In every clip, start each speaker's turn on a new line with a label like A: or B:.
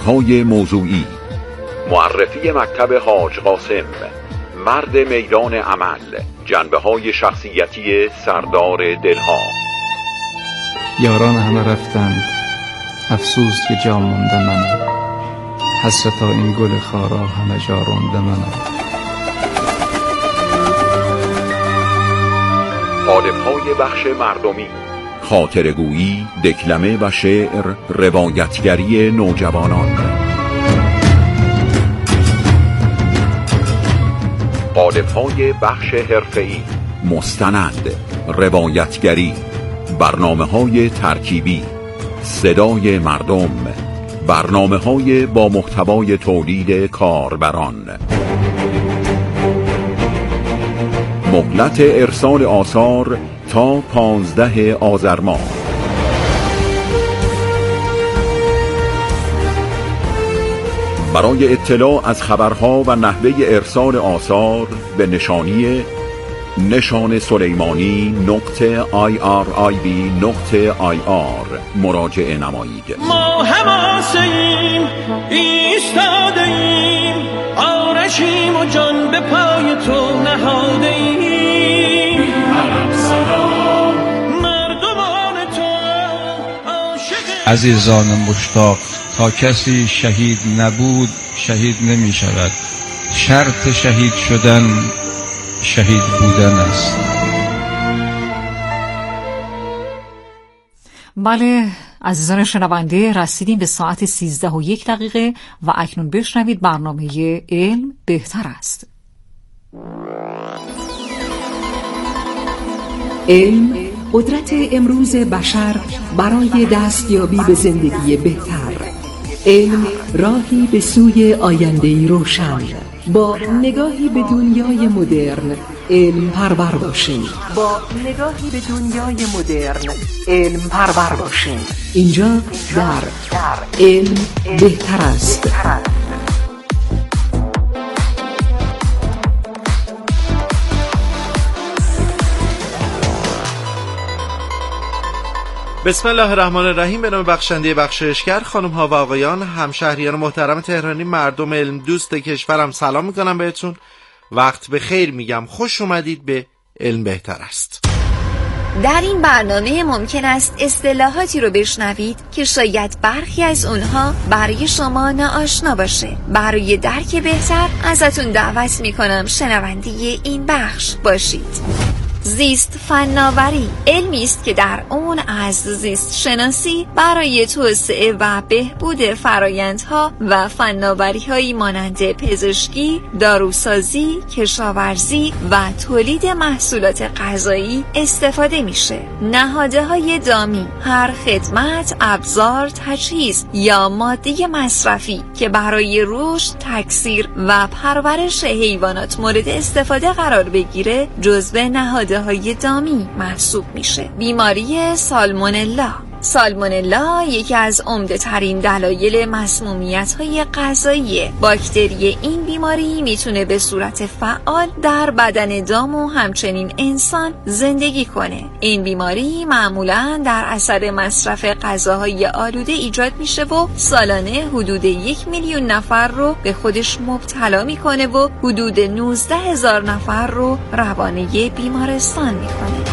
A: پادکست‌های موضوعی. معرفی مکتب حاج قاسم، مرد میدان عمل، جنبه‌های شخصیتی سردار دلها.
B: یاران همه رفتند، افسوس که جا مونده منم، حسرتا این گل خارا همه جا رونده منم.
A: قالب‌های بخش مردمی، خاطره‌گویی، دکلمه و شعر، روایتگری نوجوانان. قالب‌های بخش حرفه‌ای، مستند، روایتگری، برنامه‌های ترکیبی، صدای مردم، برنامه‌های با محتوای تولید کاربران. مهلت ارسال آثار تا 15 آذر ماه. برای اطلاع از خبرها و نحوه ارسال آثار به نشانی نشان سلیمانی .irib.ir مراجعه نمایید.
C: ما هماسیم، ایستاده‌ایم، آرشیم و جان به پای تو نهاده‌ایم. سلام مردمان تو عاشق.
B: عزیزان مشتاق، تا کسی شهید نبود شهید نمی شود. شرط شهید شدن شهید بودن است.
D: بله عزیزان شنونده، رسیدیم به ساعت 13:01 و اکنون بشنوید برنامه علم بهتر است.
E: علم قدرت امروز بشر برای دستیابی به زندگی بهتر. علم راهی به سوی آینده‌ای روشن. با نگاهی به دنیای مدرن علم پرور باشیم. اینجا در علم بهتر است.
F: بسم الله الرحمن الرحیم. به نام بخشنده بخشایشگر، خانم ها و آقایان، همشهریان محترم تهرانی، مردم علم دوست کشورم، سلام میکنم بهتون. وقت بخیر میگم، خوش اومدید به علم بهتر است.
G: در این برنامه ممکن است اصطلاحاتی رو بشنوید که شاید برخی از اونها برای شما ناآشنا باشه. برای درک بهتر ازتون دعوت میکنم شنونده این بخش باشید. زیست فناوری علمی است که در اون از زیست شناسی برای توسعه و بهبود فرآیندها و فناوری‌هایی مانند پزشکی، داروسازی، کشاورزی و تولید محصولات غذایی استفاده میشه. نهادهای دامی هر خدمت، ابزار، تجهیز یا ماده مصرفی که برای رشد، تکثیر و پرورش حیوانات مورد استفاده قرار بگیره جزو نهادهای دامی محسوب میشه. بیماری سالمونلا یکی از عمده ترین دلایل مسمومیت های غذایی. باکتری این بیماری میتونه به صورت فعال در بدن دام و همچنین انسان زندگی کنه. این بیماری معمولاً در اثر مصرف غذاهای آلوده ایجاد میشه و سالانه حدود 1 میلیون نفر رو به خودش مبتلا میکنه و حدود 19,000 نفر رو روانه بیمارستان میکنه.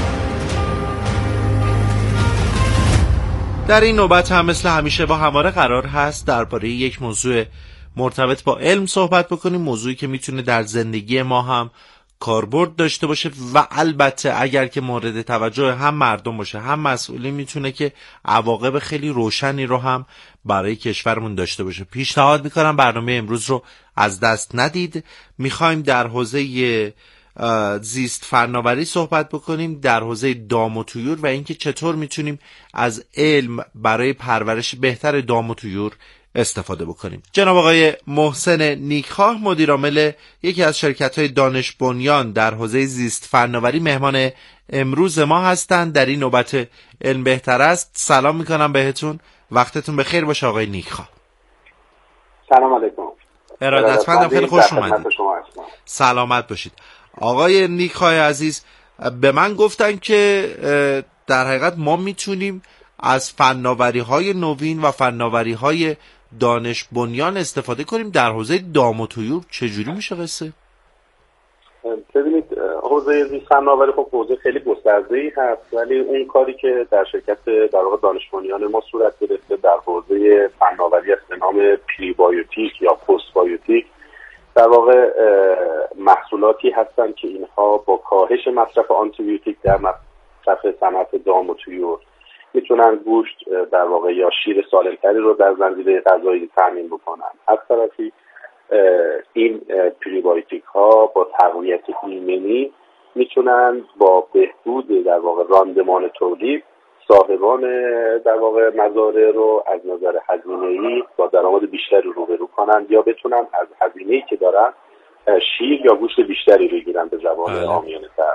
F: در این نوبت هم مثل همیشه با هماره قرار هست درباره یک موضوع مرتبط با علم صحبت بکنیم، موضوعی که میتونه در زندگی ما هم کاربرد داشته باشه و البته اگر که مورد توجه هم مردم باشه هم مسئولین میتونه که عواقب خیلی روشنی رو هم برای کشورمون داشته باشه. پیشنهاد میکنم برنامه امروز رو از دست ندید. میخوایم در حوزه زیست فناوری صحبت بکنیم، در حوزه دام و طیور و اینکه چطور میتونیم از علم برای پرورش بهتر دام و طیور استفاده بکنیم. جناب آقای محسن نیکخواه، مدیر عامل یکی از شرکت‌های دانش بنیان در حوزه زیست فناوری، مهمان امروز ما هستند در این نوبت علم بهتر است. سلام میکنم بهتون، وقتتون بخیر باشه آقای نیکخواه.
H: سلام علیکم.
F: ارادتمندم، خیلی خوش اومدید. سلامت باشید. آقای نیکخواه عزیز، به من گفتن که در حقیقت ما میتونیم از فناوری‌های نوین و فناوری‌های دانش بنیان استفاده کنیم در حوزه دام و طیور چجوری میشه قصه؟
H: ببینید حوزه زیست فناوری خب حوزه خیلی گسترده‌ای هست، ولی اون کاری که در شرکت در واقع دانش بنیان ما صورت گرفته در حوزه فناوری است به نام پریبایوتیک یا پست بایوتیک، در واقع محصولاتی هستند که اینها با کاهش مصرف آنتیبیوتیک در مصرف صنعت دام و طیور میتونن گوشت در واقع یا شیر سالمتری رو در زنجیره غذایی تامین بکنن. از طرفی این پریبایوتیک ها با تقویت ایمنی میتونن با بهبود در واقع راندمان تولید صاحبان در واقع مزارع رو از نظر هزینه‌ای با درآمد بیشتری روبرو کنن یا بتونن از هزینه‌ای که دارن شیر یا گوشت بیشتری بگیرن به زبان عامیانه‌تر.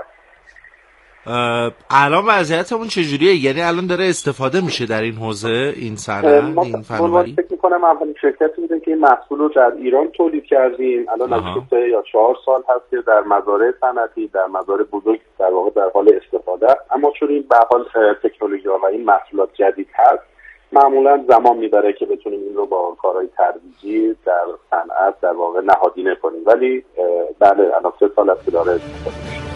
F: الان وضعیتمون چجوریه؟ یعنی الان داره استفاده میشه در این حوزه، این صنعت، این فناوری؟
H: فکر می‌کنم اولین شرکتی بوده که این محصول رو در ایران تولید کردیم. الان از 3 یا 4 سال هست که در مزارع صنعتی، در مزارع بزرگ در واقع در حال استفاده است. اما چون این به حال تکنولوژی و این محصولات جدید هست، معمولا زمان میبره که بتونیم این رو با کارهای ترویجی در صنعت در واقع نهادینه کنیم. ولی بله الان 3 سال است که داره استفاده میشه.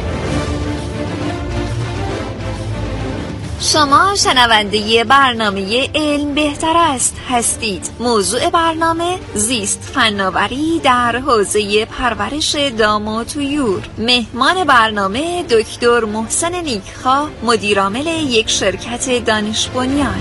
G: شما شنونده برنامه علم بهتر است هستید. موضوع برنامه زیست فناوری در حوزه پرورش دام و طیور. مهمان برنامه دکتر محسن نیکخواه، مدیرعامل یک شرکت دانش بنیان.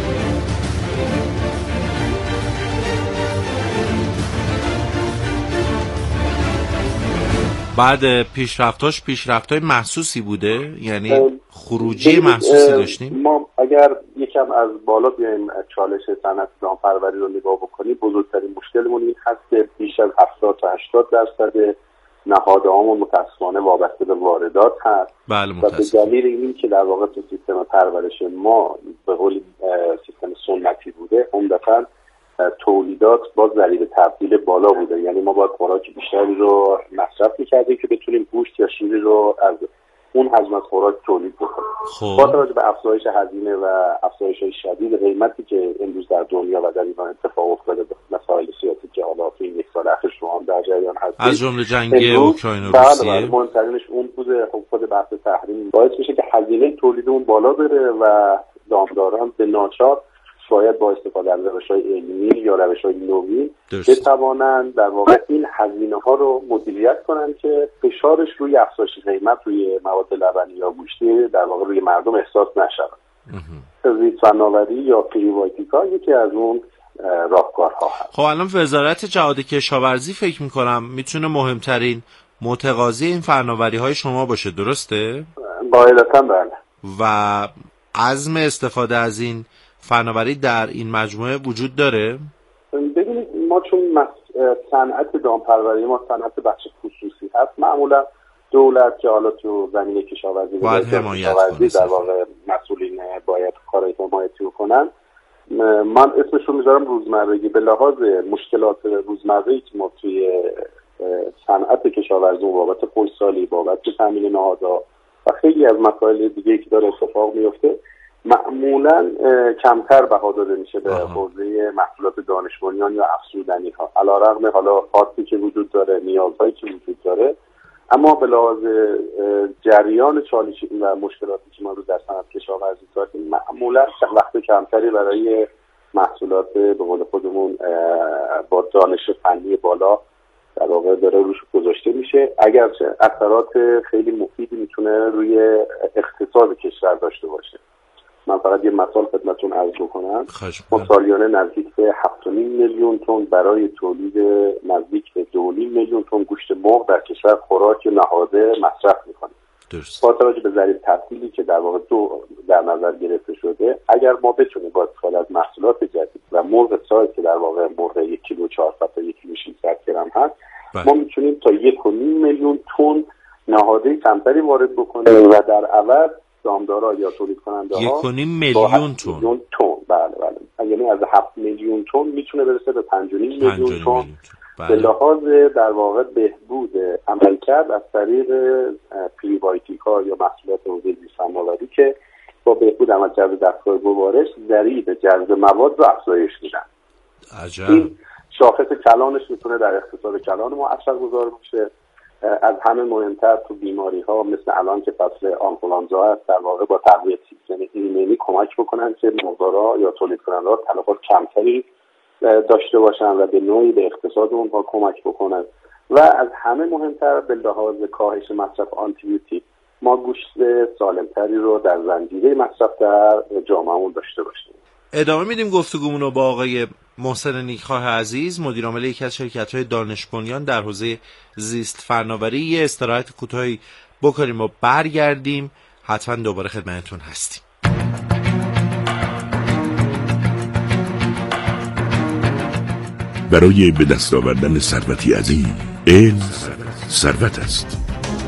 F: بعد پیشرفت‌های محسوسی بوده؟ یعنی خروجی محسوسی داشتیم؟
H: ما اگر یکم از بالا بیایم چالش صنعت دامپروری رو نگاه بکنیم، بزرگترین مشکلمون این هست که بیش از 70 تا 80% نهادهامون متأسفانه وابسته به واردات هست.
F: بله
H: و به دلیل این که در واقع تو سیستم پرورش ما به قول سیستم سنتی بوده، عمدتاً تولیدات با ضریب تبدیل بالا بوده. یعنی ما باید خوراک بیشتری رو مصرف می‌کردیم که بتونیم گوشت یا شیر رو از اون حجم از خوراک تولید بکنیم. با توجه به افزایش هزینه و افزایش شدید قیمتی که امروز در دنیا و در ایران اتفاق افتاده به مسائل سیاسی که حالا تو این 1 سال اخیر شما هم در جریان هستید،
F: از جمله جنگ اوکراین و روسیه،
H: بله مهمترینش اون بوده. خود بحث تحریم باعث میشه که هزینه تولید اون بالا بره و دامداران به ناچار باید با استفاده از روش‌های علمی یا روش‌های نوین بتوانند در واقع این هزینه‌ها رو مدیریت کنند که فشارش روی افزایش قیمت روی مواد لبنی یا گوشتی در واقع روی مردم احساس نشود. زیست فناوری یا پریبایوتیکا یکی از اون راهکارها هست.
F: خب الان وزارت جهاد کشاورزی فکر می‌کنم میتونه مهمترین متقاضی این فناوری‌های شما باشه، درسته؟
H: قاعدتاً بله.
F: و عزم استفاده از این فناوری در این مجموعه وجود داره؟
H: ببینید ما چون صنعت دامپروری ما صنعت بخش خصوصی هست، معمولا دولت که حالا تو زمینه کشاورزی
F: باید حمایت کنه،
H: در واقع مسئولین باید کارهای حمایتی کنن. من اسمش رو میذارم روزمرگی. به لحاظ مشکلات روزمره‌ای که ما توی صنعت کشاورزی بابت خشکسالی، بابت تامین نهادها و خیلی از مسائل دیگه که داره اتفاق میفته، معمولا کمتر بها داده میشه به حوزه محصولات دانش بنیان یا افزودنی ها، علیرغم حالا خاصی که وجود داره، نیازهایی که وجود داره. اما به لحاظ جریان چالشی و مشکلاتی که ما رو در صنعت کشاورزی داریم، معمولا وقت کمتری برای محصولات به قول خودمون با دانش فنی بالا در واقع داره روش گذاشته میشه، اگرچه اثرات خیلی مفیدی میتونه روی اقتصاد کشور داشته باشه. من فقط یه مثال خدمتتون عرض بکنم. ما سالیانه نزدیک به 7.5 میلیون تن برای تولید نزدیک به 2.5 میلیون تن گوشت مرغ در کشور خوراک نهاده مصرف میکنیم. با توجه به ضریب تبدیلی که در واقع در نظر گرفته شده، اگر ما بتونیم با استفاده از محصولات جدید و مرغ سایز که در واقع مرغ 1 کیلو 400 تا 1 کیلو 600 گرم هست، ما میتونیم تا 1.5 میلیون تن نهاده کمتری وارد بکنیم و در عوض دامدارا یا تولید کننده ها
F: 1.5 میلیون تن.
H: بله. یعنی از 7 میلیون تن میتونه برسه به 5.5 میلیون تن. به لحاظ در واقع بهبود عملکرد از طریق پریبایوتیکا یا محصولات حوزه زیست فناوری که با بهبود عملکرد دستگاه گوارش ضریب جذب مواد رو افزایش میدن.
F: عجب.
H: این شاخص کلانش میتونه در اقتصاد کلان ما اثرگذار باشه. از همه مهمتر تو بیماری ها مثل الان که فصل آنفولانزا هست، در واقع با تقویت سیستم ایمنی کمک بکنن که مقدارها یا تولید کننده‌ها تلفات کمتری داشته باشن و به نوعی به اقتصاد اونها کمک بکنن. و از همه مهمتر به لحاظ کاهش مصرف آنتیبیوتیک ما گوشت سالمتری رو در زنجیره مصرف در جامعهمون داشته باشیم.
F: ادامه میدیم گفتگومون رو با آقای محسن نیکخواه عزیز، مدیر عامل یکی از شرکت‌های دانش بنیان در حوزه زیست فناوری. یه استراحت کوتاهی بکنیم و برگردیم، حتما دوباره خدمتتون هستیم.
A: برای به دست آوردن ثروتی عظیم، علم ثروت است.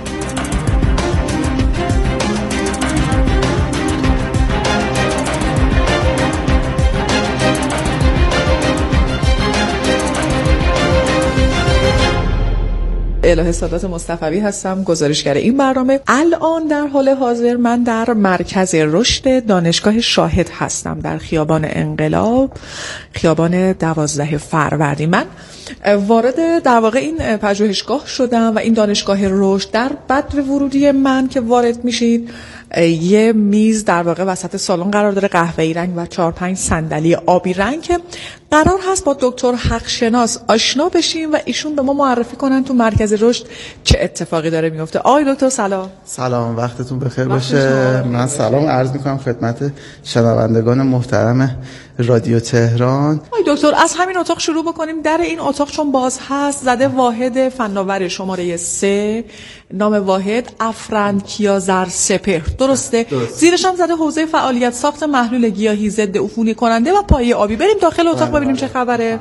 I: الهه سادات مصطفی هستم، گزارشگر این برنامه. الان در حال حاضر من در مرکز رشد دانشگاه شاهد هستم، در خیابان انقلاب، خیابان 12 فروردین. من وارد در واقع این پژوهشگاه شدم و این دانشگاه رشد، در بدو ورودی من که وارد میشید یه میز در واقع وسط سالن قرار داره، قهوه‌ای رنگ و 4-5 صندلی آبی رنگ که قرار هست با دکتر حقشناس آشنا بشیم و ایشون به ما معرفی کنن تو مرکز رشد چه اتفاقی داره میفته. آقای دکتر سلام.
J: سلام، وقتتون بخیر باشه. من سلام عرض میکنم خدمت شنوندگان محترم رادیو تهران.
I: آقای دکتر از همین اتاق شروع بکنیم. در این اتاق چون باز هست زده واحد فناور شماره 3، نام واحد افرنکیازر سپهر، درسته؟ زیرش هم زده حوزه فعالیت ساخت محلول گیاهی ضد عفونی کننده و پایه آبی. بریم داخل اتاق ببینیم چه خبره.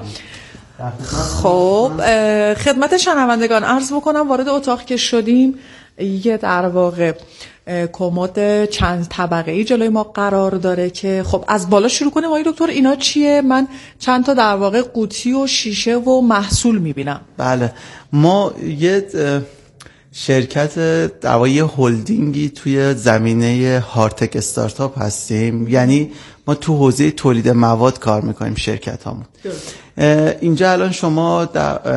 I: خب خدمت شنوندگان عرض بکنم وارد اتاق که شدیم یه در واقع کمد چند طبقه‌ای جلوی ما قرار داره که خب از بالا شروع کنیم. آقای دکتر اینا چیه؟ من چند تا در واقع قوطی و شیشه و محصول میبینم.
J: بله، ما یه شرکت دوایی هلدینگی توی زمینه هارتک استارتاپ هستیم، یعنی ما تو حوزه تولید مواد کار میکنیم شرکت هامون. اینجا الان شما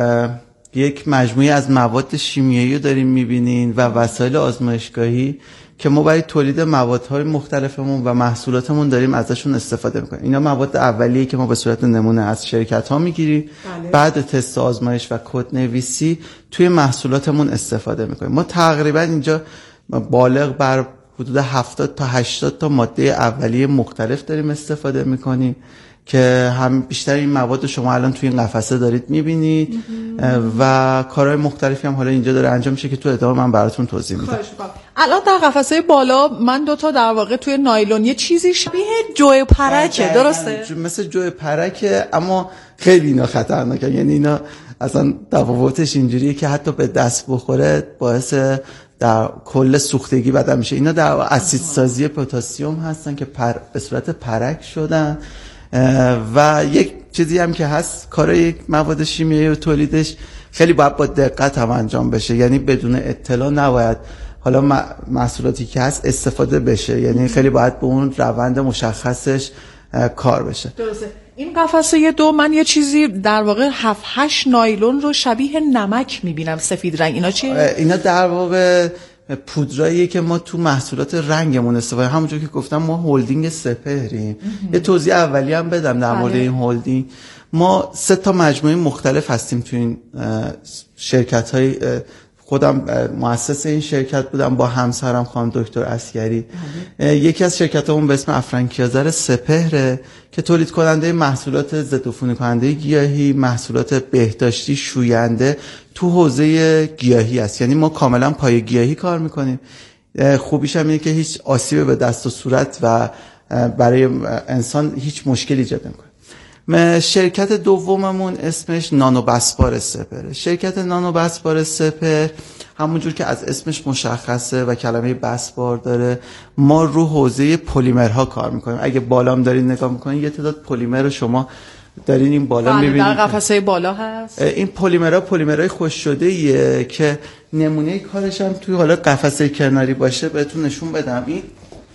J: یک مجموعه از مواد شیمیایی رو داریم میبینین و وسایل آزمایشگاهی که ما برای تولید موادهای مختلفمون و محصولاتمون داریم ازشون استفاده میکنیم. اینا مواد اولیه که ما به صورت نمونه از شرکت ها میگیریم، بعد تست آزمایش و کد نویسی توی محصولاتمون استفاده میکنیم. ما تقریبا اینجا بالغ بر حدود 70 تا 80 تا ماده اولیه مختلف داریم استفاده میکنیم که هم بیشتر این مواد شما الان توی این قفسه دارید میبینید و کارهای مختلفی هم حالا اینجا داره انجام میشه که تو ادامه من براتون توضیح میدم.
I: الان در قفسه بالا من دوتا در واقع توی نایلون یه چیزی شبیه جوی پرکه، درسته؟
J: مثل جوی پرکه، اما خیلی اینا خطرناکه. یعنی اینا اصلا تفاوتش اینجوریه که حتی به دست بخوره باعث در کل سوختگی بدن میشه. اینا در اسید سازی پتاسیم هستن که به صورت پرک شدن و یک چیزی هم که هست، کار یک مواد شیمیایی و تولیدش خیلی باید با دقت هم انجام بشه. یعنی بدون اطلاع نباید حالا محصولاتی که هست استفاده بشه، یعنی خیلی باید به اون روند مشخصش کار بشه.
I: درسته. این قفسه 2 من یه چیزی در واقع 7-8 نایلون رو شبیه نمک میبینم سفید رنگ. اینا چیه؟
J: اینا در واقع پودراییه که ما تو محصولات رنگمون استفاده. همونجور که گفتم ما هلدینگ سپهریم. یه توضیح اولی هم بدم در مورد این هلدینگ. ما 3 تا مجموعه مختلف هستیم تو این شرکت‌های. خودم مؤسس این شرکت بودم با همسرم خانم دکتر عسگری. یکی از شرکت‌هامون به اسم افرنکیازر سپهره که تولید کننده محصولات ضد عفونی کننده گیاهی، محصولات بهداشتی، شوینده تو حوزه گیاهی است. یعنی ما کاملا پایه گیاهی کار میکنیم. خوبیش هم اینه که هیچ آسیب به دست و صورت و برای انسان هیچ مشکلی ایجاد نمیکنه. شرکت دوممون اسمش نانو بسپار سپهر. شرکت نانو بسپار سپهر همونجور که از اسمش مشخصه و کلمه بسپار داره، ما رو حوزه پلیمرها کار میکنیم. اگه بالام دارین نگاه میکنین یه تعداد پلیمر رو شما دارین این بالا میبینید.
I: در قفسه بالا هست.
J: این پلیمرهای خوش شده‌ایه که نمونه کارش هم توی حالا قفسه کناری باشه بهتون نشون بدم. این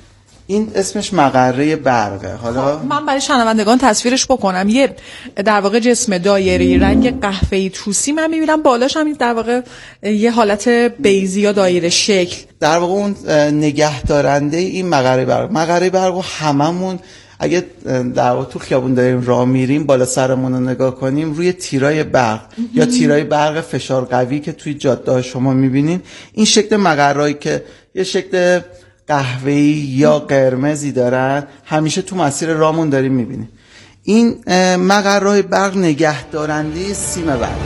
J: این اسمش مقره برقه. حالا
I: من برای شنوندگان تصویرش بکنم. یه در واقع جسم دایره‌ای رنگ قهوه‌ای توسی من می‌بینم، بالاش هم در واقع یه حالت بیضی یا دایره شکل.
J: در واقع اون نگهدارنده این مقره برق هممون اگه در واقع تو خیابون داریم راه میریم بالا سرمون رو نگاه کنیم، روی تیرای برق یا تیرای برق فشار قوی که توی جاده شما میبینین، این شکل مقرهایی که یه شکل قهوه‌ای یا قرمزی دارن همیشه تو مسیر راهمون داریم میبینیم. این مقره‌های برق نگهدارنده سیم برق.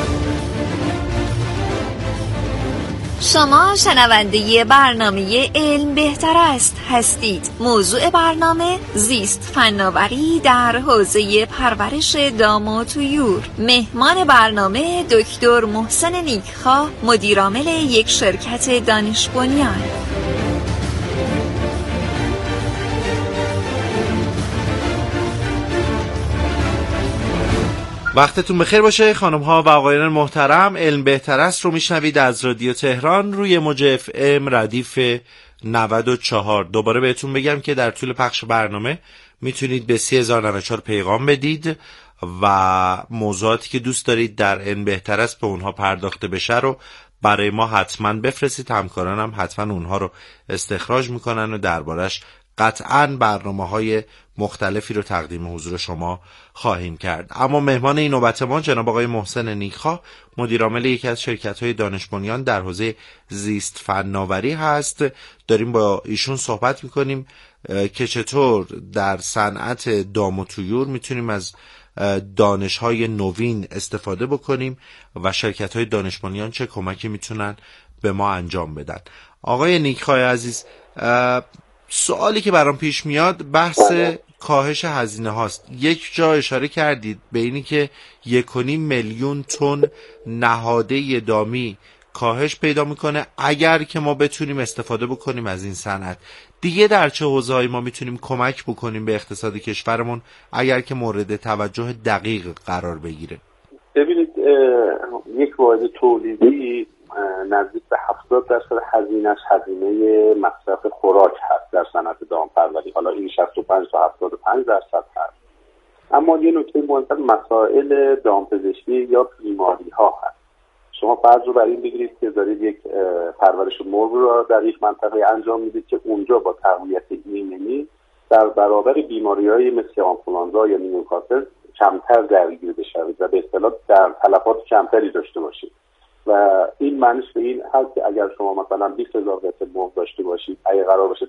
G: شما شنونده برنامه علم بهتر است هستید. موضوع برنامه زیست فناوری در حوزه پرورش دام و طیور. مهمان برنامه دکتر محسن نیکخواه، مدیرعامل یک شرکت دانش بنیان.
F: وقتتون بخیر باشه خانم ها و آقایان محترم. علم بهتر است رو میشنوید از رادیو تهران روی موج FM ردیف 94. دوباره بهتون بگم که در طول پخش برنامه میتونید به 3094 پیغام بدید و موضوعاتی که دوست دارید در علم بهتر است به اونها پرداخته بشه رو برای ما حتما بفرستید. همکارانم حتما اونها رو استخراج میکنن و دربارش قطعاً برنامه‌های مختلفی رو تقدیم حضور شما خواهیم کرد. اما مهمان این نوبت ما جناب آقای محسن نیکخواه، مدیرعامل یکی از شرکت‌های دانش بنیان در حوزه زیست فناوری هست. داریم با ایشون صحبت می‌کنیم که چطور در صنعت دام و طیور میتونیم از دانش‌های نوین استفاده بکنیم و شرکت‌های دانش بنیان چه کمکی میتونن به ما انجام بدن. آقای نیکخواه عزیز، سوالی که برام پیش میاد بحث کاهش هزینه هاست. یک جا اشاره کردید به اینی که 1.5 میلیون تن نهاده دامی کاهش پیدا میکنه اگر که ما بتونیم استفاده بکنیم از این صنعت. دیگه در چه حوزه‌ای ما میتونیم کمک بکنیم به اقتصاد کشورمون اگر که مورد توجه دقیق قرار بگیره؟
H: ببینید، یک واحد تولیدی نزدیک به 70% هزینه‌اش هزینه مصرف خوراک هست در صنعت دامپروری. حالا این 65 تا 75% هست. اما یه نکته مهمتر مسائل دامپزشکی یا بیماری ها هست. شما فرض رو بر این بگیرید که دارید یک پرورش مرغ رو در یک منطقه انجام میدید که اونجا با تقویت ایمنی در برابر بیماری‌های مثل آنفولانزا یا نیوکاسل کمتر درگیر بشوید و به اصطلاح در تلفات کمتری داشته باشید. و این معنیش به این هست که اگر شما مثلا 20,000 قطعه مرغ داشته باشید، اگه قرار باشه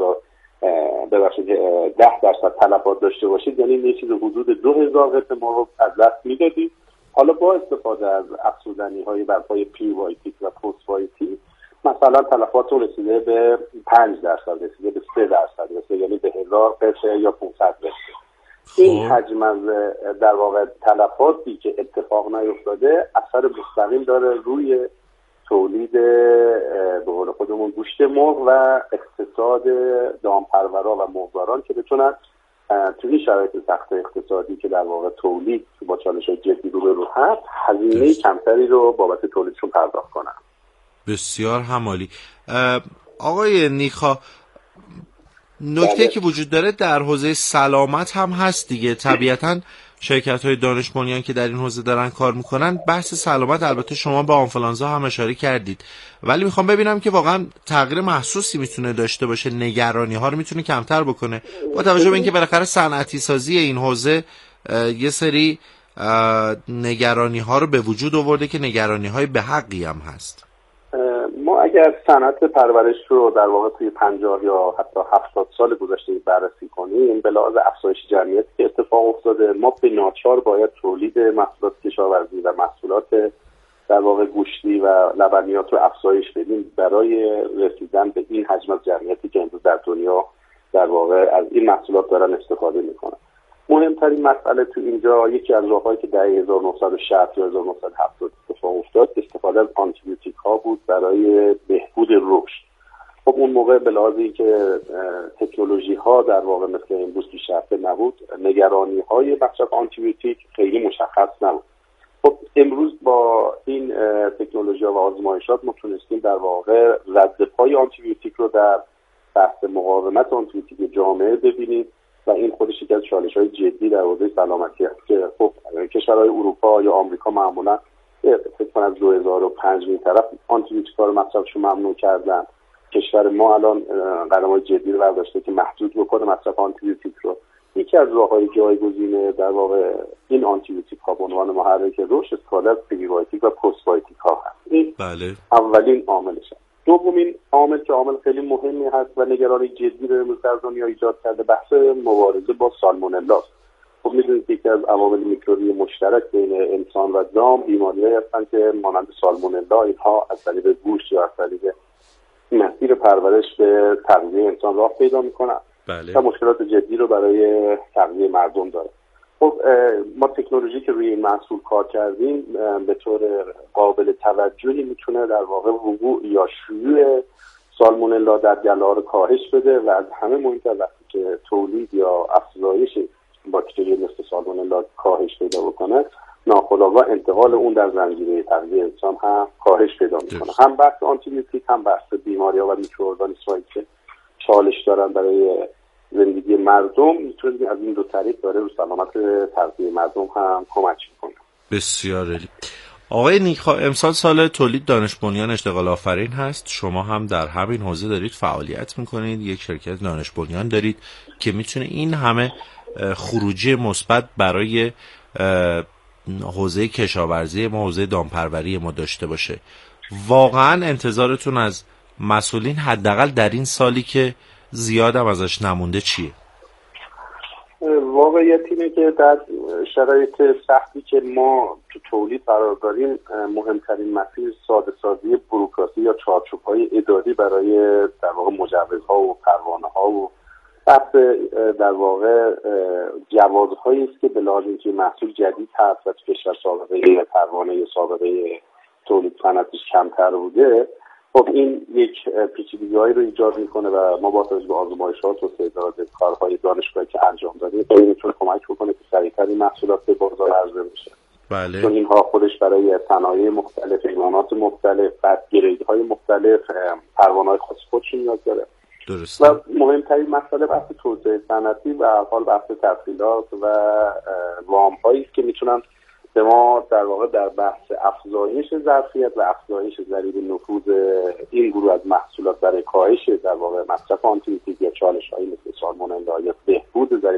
H: 10% تلفات داشته باشید، یعنی یه چیز حدود 2,000 قطعه مرغ از دست میدادید. حالا با استفاده از افزودنی‌های بر پای PYP و پست‌وایتی مثلا تلفات رسیده به 5%، رسیده به 3%، رسیده یعنی به 1000 قطعه یا 500 قطعه. این حجم از در واقع تلفاتی که اتفاق نیفتاده اثر مستقیم داره روی تولید به قول خودمون گوشت مرغ و اقتصاد دامپرورا و مرغداران که بتونن توی این شرایط سخت اقتصادی که در واقع تولید با چالش‌های جدی رو هست هزینه کمتری رو بابت تولیدشون پرداخت کنن.
F: بسیار همالی. آقای نیکخواه، نکته که وجود داره در حوزه سلامت هم هست دیگه. طبیعتاً شرکت‌های دانش بنیان که در این حوزه دارن کار میکنن، بحث سلامت، البته شما به آنفولانزا هم اشاره کردید، ولی میخوام ببینم که واقعا تغییر محسوسی میتونه داشته باشه، نگرانی ها رو میتونه کمتر بکنه با توجه به اینکه بالاخره صنعتی سازی این حوزه یه سری نگرانی ها رو به وجود آورده که نگرانی های به حقی هم هست.
H: ما اگر صنعت پرورش رو در واقع توی 50 یا حتی 70 سال گذشته بررسی کنیم، به لحاظ افزایش جمعیتی که اتفاق افتاده، ما به ناچار باید تولید محصولات کشاورزی و محصولات در واقع گوشتی و لبنیات رو افزایش بدیم برای رسیدن به این حجم از جمعیتی که امروز در دنیا در واقع از این محصولات دارن استفاده میکنن. مهمترین مسئله تو اینجا یکی از راههایی که در 1960 یا 1970 اتفاق افتاد استفاده از آنتیبیوتیک ها بود برای بهبود رشد. خب اون موقع به لحاظ اینکه تکنولوژی ها در واقع مثل امروز پیشرفته نبود، نگرانی های مصرف آنتیبیوتیک خیلی مشخص نبود. خب امروز با این تکنولوژی ها و آزمایشات ما تونستیم در واقع رد پای آنتیبیوتیک رو در بحث مقاومت آنتیبیوتیک جامعه ببینیم و این خودش یکی از چالش‌های جدی در حوزه سلامتی است که خب کشورهای اروپا یا آمریکا معمولا فکر کنم از 2005 این طرف آنتیبیوتیک‌ها رو مصرفشون ممنوع کردن. کشور ما الان قدم‌های جدی رو برداشته که محدود بکنه مصرف آنتیبیوتیک رو. یکی از راه‌های جایگزین در واقع این آنتیبیوتیک‌ها به عنوان محرک رشد استفاده از پریبیوتیک و پروبیوتیک‌ها هست. این اولین عاملش است. دومین عامل که عامل خیلی مهمی هست و نگرانی جدی رو امروز در دنیا ایجاد کرده بحث مبارزه با سالمونلا است. خب می‌دونید یکی از عوامل میکروبی مشترک بین انسان و دام بیماری‌هایی هستند که مانند سالمونلا اینها از طریق گوشت یا از طریق مسیر پرورش به تغذیه انسان راه پیدا می‌کنند. و مشکلات جدی رو برای تغذیه مردم داره. خب ما تکنولوژی که روی این محصول کار کردیم به طور قابل توجهی میتونه در واقع وقوع یا شیوع سالمونلا در گله ها رو کاهش بده و از همه مهمتر وقتی که تولید یا افزایش باکتری مثل سالمونلا کاهش پیدا بکنه ناخودآگاه انتقال اون در زنجیره تغذیه انسان هم کاهش پیدا میکنه. هم بحث آنتیبیوتیک هم بحث بیماری‌ها و میکروارگانیسم‌هایی که چالش دارن برای زندگی مردم میتونید از این دو طریق داره رو سلامت تغذیه مردم هم کمک میکنه.
F: بسیار عالی. آقای نیک‌خواه، امسال سال تولید دانش بنیان اشتغال آفرین هست. شما هم در همین حوزه دارید فعالیت میکنید، یک شرکت دانش بنیان دارید که میتونه این همه خروجی مثبت برای حوزه کشاورزی ما، حوزه دامپروری ما داشته باشه. واقعا انتظارتون از مسئولین حداقل در این سالی که زیادم ازش نمونده چیه؟
H: واقعیت اینه که در شرایط سختی که ما تو تولید قرار داریم مهمترین مسیر ساده سازی بوروکراسی یا چارچوب‌های اداری برای در واقع مجوزها و پروانه‌ها و بحث در واقع جوازهایی است که به لحاظ اینکه محصول جدید هست و تو کشور سابقه پروانه یا سابقه تولید صنعتیش کمتر بوده. خب این یک پیچیدگی‌هایی رو ایجاد میکنه و ما با توجه به آزمایشات و تعداد کارهای دانشگاهی که انجام دادیم این میتونه کمک بکنه که سریعتر این محصولات به بازار عرضه بشه.
F: بله.
H: چون اینها خودش برای صنایع مختلف، ایمانات مختلف، بعد گریدهای مختلف، پروانه‌های خاص خودش نیاز داره.
F: درست.
H: و مهمترین مسئله بحث توسعه صنعتی و حال بحث تسهیلات و وام‌هایی است که میتونن به ما در واقع در بحث افزایش ظرفیت و افزایش ضریب نفوذ این گروه از محصولات برای کاهش در واقع مصرف آنتیبیوتیک یا چالش‌هایی مثل سالمونلا یا بهبود ضریب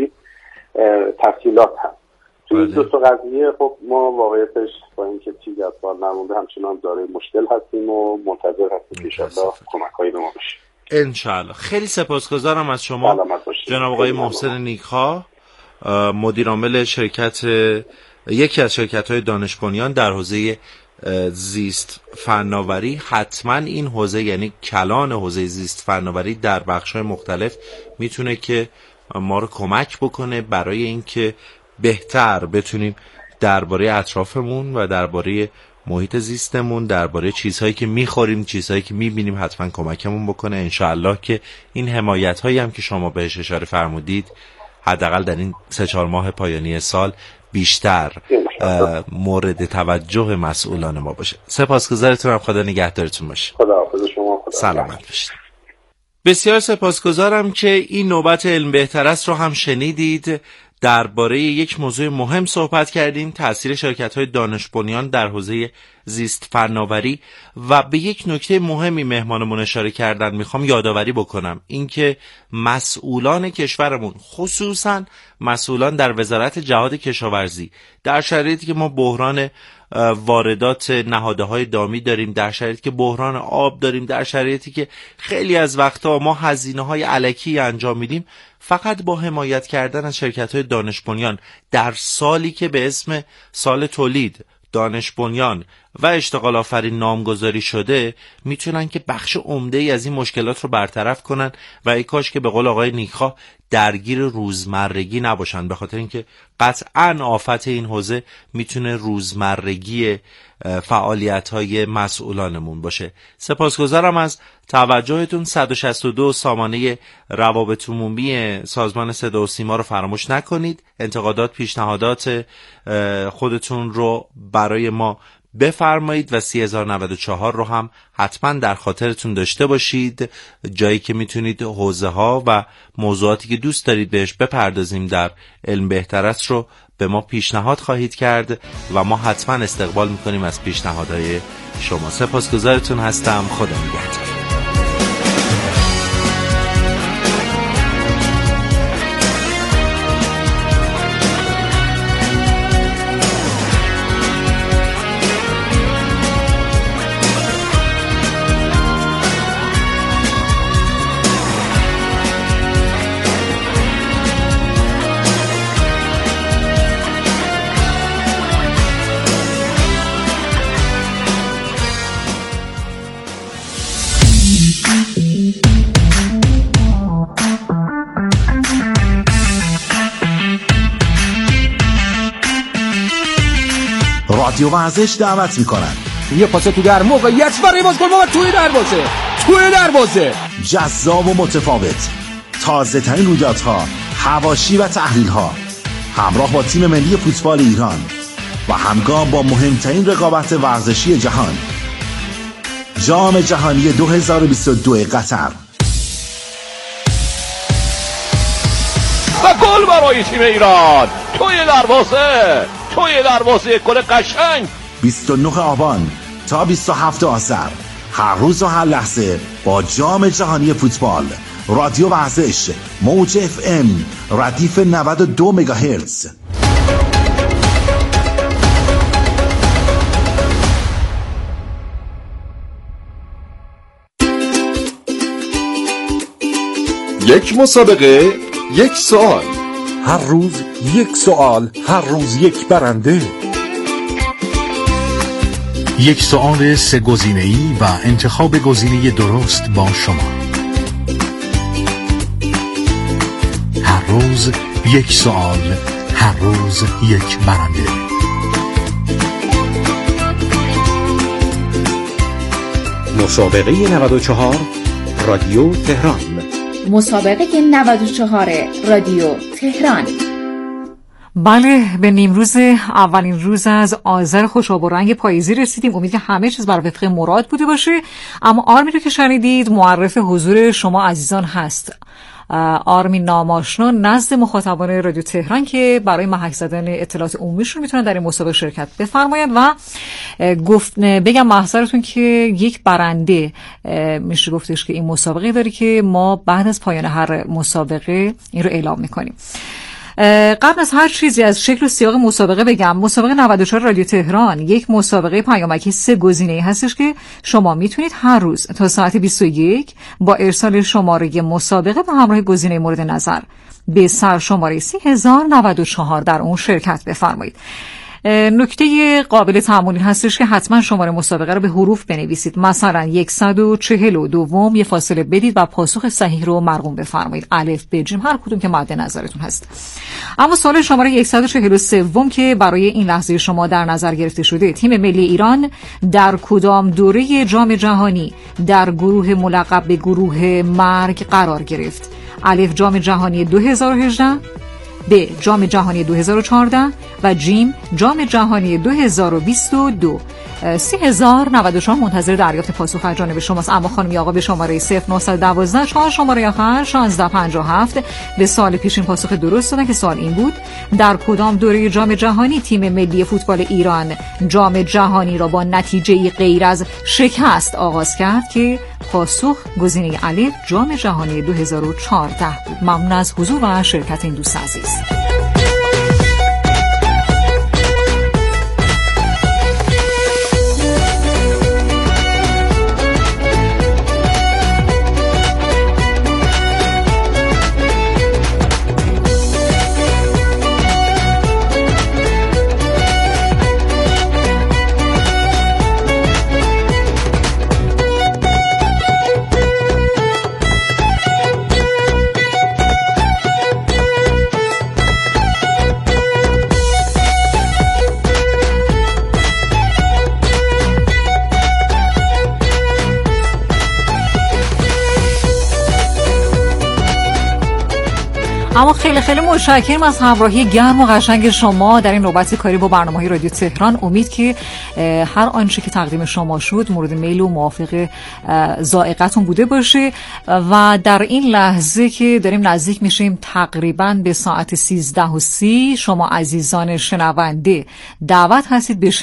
H: تسهیلات هست. توی این دو تا قضیه خب ما واقعیتش با اینکه چیزی از سال نمونده همچنان دارای مشکل هستیم و منتظر هستیم که انشالله کمک‌هایی به ما بشه.
F: انشالله. خیلی سپاسگزارم از شما جناب آقای محسن نیک‌خواه، مدیر عامل شرکت یکی از شرکت‌های دانش بنیان در حوزه زیست فناوری. حتما این حوزه یعنی کلان حوزه زیست فناوری در بخش‌های مختلف میتونه که ما رو کمک بکنه برای اینکه بهتر بتونیم درباره اطرافمون و درباره محیط زیستمون، درباره چیزهایی که میخوریم، چیزهایی که میبینیم حتما کمکمون بکنه. انشاءالله که این حمایت‌هایی هم که شما بهش اشاره فرمودید حداقل در این 3-4 ماه پایانی سال بیشتر مورد توجه مسئولان ما باشه. سپاسگزارتونم. خدا نگهدارتون باشه.
H: خداحافظ شما.
F: سلامت باشید. بسیار سپاسگزارم که این نوبت علم بهتر است رو هم شنیدید. درباره یک موضوع مهم صحبت کردیم، تأثیر شرکت‌های دانش بنیان در حوزه زیست فناوری، و به یک نکته مهمی مهمانمون اشاره کردن. میخوام یادآوری بکنم اینکه مسئولان کشورمون، خصوصا مسئولان در وزارت جهاد کشاورزی، در شرایطی که ما بحران واردات نهادهای دامی داریم، در شرایطی که بحران آب داریم، در شرایطی که خیلی از وقتا ما هزینه‌های الکی انجام میدیم، فقط با حمایت کردن از شرکت‌های دانش بنیان در سالی که به اسم سال تولید دانش بنیان و اشتغال آفرین نامگذاری شده میتونن که بخش عمده‌ای از این مشکلات رو برطرف کنن و ای کاش که به قول آقای نیک‌خواه درگیر روزمرگی نباشن، به خاطر اینکه قطعاً آفت این حوزه میتونه روزمرگی فعالیت‌های مسئولانمون باشه. سپاسگزارم از توجهتون. 162 سامانه روابط عمومی سازمان صدا و سیما رو فراموش نکنید. انتقادات، پیشنهادات خودتون رو برای ما بفرمایید و 30094 رو هم حتما در خاطرتون داشته باشید، جایی که میتونید حوزه ها و موضوعاتی که دوست دارید بهش بپردازیم در علم بهتر است رو به ما پیشنهاد خواهید کرد و ما حتما استقبال میکنیم از پیشنهادهای شما. سپاسگزارتون هستم. خدا نگهدار.
K: رادیو ورزش دعوت می‌کند.
L: یه پاس تو در موقعیت برای بازیکن و توی دروازه
K: جذاب و متفاوت، تازه ترین رویدادها، حواشی و تحلیل‌ها، همراه با تیم ملی فوتبال ایران و همگام با مهمترین رقابت ورزشی جهان، جام جهانی 2022 قطر.
L: و گل برای تیم ایران توی دروازه گل قشنگ.
K: 29 آبان تا 27 آذر، هر روز و هر لحظه با جام جهانی فوتبال. رادیو ورزش، موج FM، ردیف 92 مگاهرتز.
A: یک مسابقه، یک سوال.
M: هر روز یک سوال، هر روز یک برنده.
N: یک سوال 3 گزینه‌ای و انتخاب گزینه درست با شما. هر روز یک سوال، هر روز یک برنده.
O: مسابقه 94 رادیو تهران.
P: مسابقه 94 رادیو تهران.
D: بله، به نیمروز اولین روز از آذر خوشاب و رنگ پاییزی رسیدیم. امید که همه چیز بر وفق مراد بوده باشه. اما آرمین رو که شنیدید معرف حضور شما عزیزان هست. آرمین ناماشنا نزد مخاطبان رادیو تهران که برای محک زدن اطلاعات عمومیشون میتونن در این مسابقه شرکت بفرمایند و بگم محضرتون که یک برنده میشه گفتش که این مسابقه داری که ما بعد از پایان هر مسابقه این رو اعلام میکنیم. قبل از هر چیزی از شکل و سیاق مسابقه بگم. مسابقه 94 رادیو تهران یک مسابقه پیامکی 3 گزینه‌ای هستش که شما میتونید هر روز تا ساعت 21 با ارسال شماره مسابقه و همراه گزینه مورد نظر به سرشماره 30094 در اون شرکت بفرمایید. نکته قابل تأملی هستش که حتما شماره مسابقه رو به حروف بنویسید. مثلا 142 یه فاصله بدید و پاسخ صحیح رو مرقوم بفرمایید. الف ب ج هر کدوم که مد نظرتون هست. اما سوال شماره 143 که برای این لحظه شما در نظر گرفته شده: تیم ملی ایران در کدام دوره جام جهانی در گروه ملقب به گروه مرگ قرار گرفت؟ الف جام جهانی 2018، ب جام جهانی 2014 و جیم جام جهانی 2022. 30094 منتظر دریافت پاسخ از جانب شماست. اما خانم آقا به شماره 0912 4 شماره آخر 1657 به سوال پیشین پاسخ درست دادن که سوال این بود: در کدام دوره جام جهانی تیم ملی فوتبال ایران جام جهانی را با نتیجه غیر از شکست آغاز کرد؟ که پاسخ گزینه الف جام جهانی 2014 بود. ممنون از حضور و شرکت این دوست عزیز. اما خیلی خیلی متشکرم از همراهی گرم و قشنگ شما در این نوبت کاری با برنامه‌های رادیو تهران. امید که هر آنچه که تقدیم شما شد مورد میل و موافق ذائقه‌تون بوده باشه و در این لحظه که داریم نزدیک میشیم تقریباً به ساعت 13:30 شما عزیزان شنونده دعوت هستید به